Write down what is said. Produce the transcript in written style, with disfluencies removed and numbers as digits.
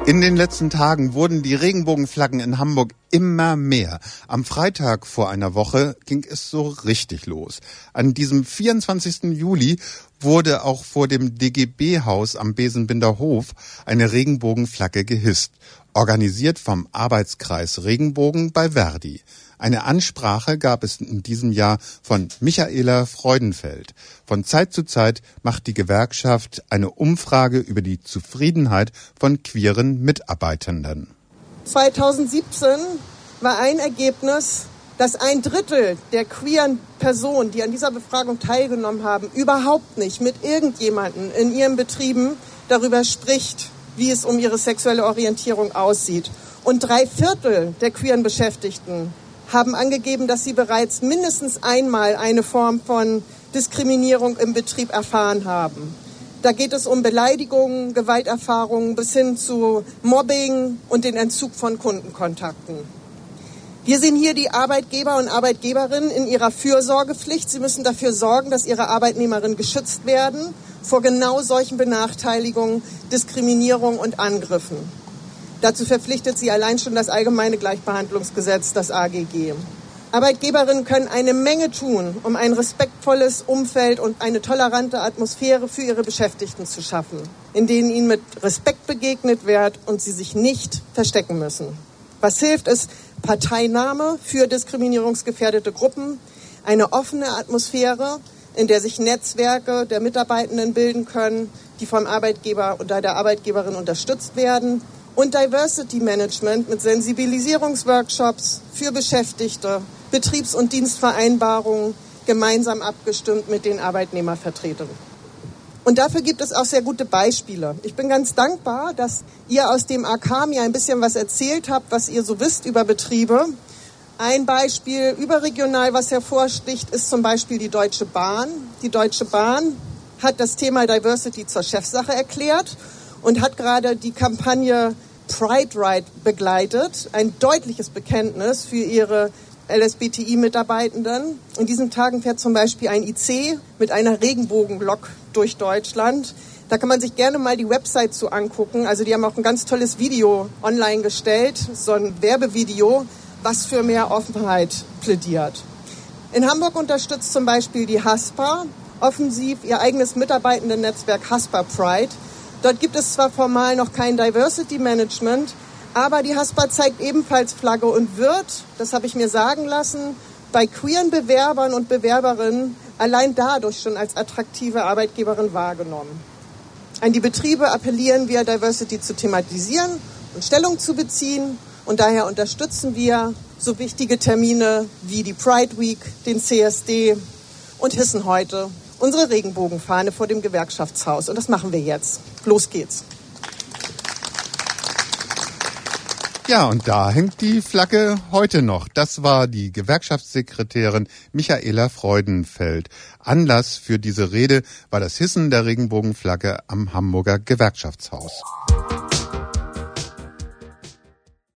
In den letzten Tagen wurden die Regenbogenflaggen in Hamburg immer mehr. Am Freitag vor einer Woche ging es so richtig los. An diesem 24. Juli wurde auch vor dem DGB-Haus am Besenbinder Hof eine Regenbogenflagge gehisst, organisiert vom Arbeitskreis Regenbogen bei Verdi. Eine Ansprache gab es in diesem Jahr von Michaela Freudenfeld. Von Zeit zu Zeit macht die Gewerkschaft eine Umfrage über die Zufriedenheit von queeren Mitarbeitenden. 2017 war ein Ergebnis, dass 1/3 der queeren Personen, die an dieser Befragung teilgenommen haben, überhaupt nicht mit irgendjemandem in ihren Betrieben darüber spricht, wie es um ihre sexuelle Orientierung aussieht. Und 3/4 der queeren Beschäftigten haben angegeben, dass sie bereits mindestens einmal eine Form von Diskriminierung im Betrieb erfahren haben. Da geht es um Beleidigungen, Gewalterfahrungen bis hin zu Mobbing und den Entzug von Kundenkontakten. Wir sehen hier die Arbeitgeber und Arbeitgeberinnen in ihrer Fürsorgepflicht. Sie müssen dafür sorgen, dass ihre Arbeitnehmerinnen geschützt werden vor genau solchen Benachteiligungen, Diskriminierung und Angriffen. Dazu verpflichtet sie allein schon das Allgemeine Gleichbehandlungsgesetz, das AGG. Arbeitgeberinnen können eine Menge tun, um ein respektvolles Umfeld und eine tolerante Atmosphäre für ihre Beschäftigten zu schaffen, in denen ihnen mit Respekt begegnet wird und sie sich nicht verstecken müssen. Was hilft, ist Parteinahme für diskriminierungsgefährdete Gruppen, eine offene Atmosphäre, in der sich Netzwerke der Mitarbeitenden bilden können, die vom Arbeitgeber oder der Arbeitgeberin unterstützt werden, und Diversity Management mit Sensibilisierungsworkshops für Beschäftigte, Betriebs- und Dienstvereinbarungen, gemeinsam abgestimmt mit den Arbeitnehmervertretern. Und dafür gibt es auch sehr gute Beispiele. Ich bin ganz dankbar, dass ihr aus dem AK mir ein bisschen was erzählt habt, was ihr so wisst über Betriebe. Ein Beispiel überregional, was hervorsticht, ist zum Beispiel die Deutsche Bahn. Die Deutsche Bahn hat das Thema Diversity zur Chefsache erklärt und hat gerade die Kampagne Pride Ride begleitet. Ein deutliches Bekenntnis für ihre LSBTI-Mitarbeitenden. In diesen Tagen fährt zum Beispiel ein IC mit einer Regenbogenlok durch Deutschland. Da kann man sich gerne mal die Website zu angucken. Also die haben auch ein ganz tolles Video online gestellt, so ein Werbevideo, was für mehr Offenheit plädiert. In Hamburg unterstützt zum Beispiel die HASPA offensiv ihr eigenes Mitarbeitendennetzwerk HASPA Pride. Dort gibt es zwar formal noch kein Diversity Management, aber die HASPA zeigt ebenfalls Flagge und wird, das habe ich mir sagen lassen, bei queeren Bewerbern und Bewerberinnen allein dadurch schon als attraktive Arbeitgeberin wahrgenommen. An die Betriebe appellieren wir, Diversity zu thematisieren und Stellung zu beziehen. Und daher unterstützen wir so wichtige Termine wie die Pride Week, den CSD und hissen heute unsere Regenbogenfahne vor dem Gewerkschaftshaus. Und das machen wir jetzt. Los geht's. Ja, und da hängt die Flagge heute noch. Das war die Gewerkschaftssekretärin Michaela Freudenfeld. Anlass für diese Rede war das Hissen der Regenbogenflagge am Hamburger Gewerkschaftshaus.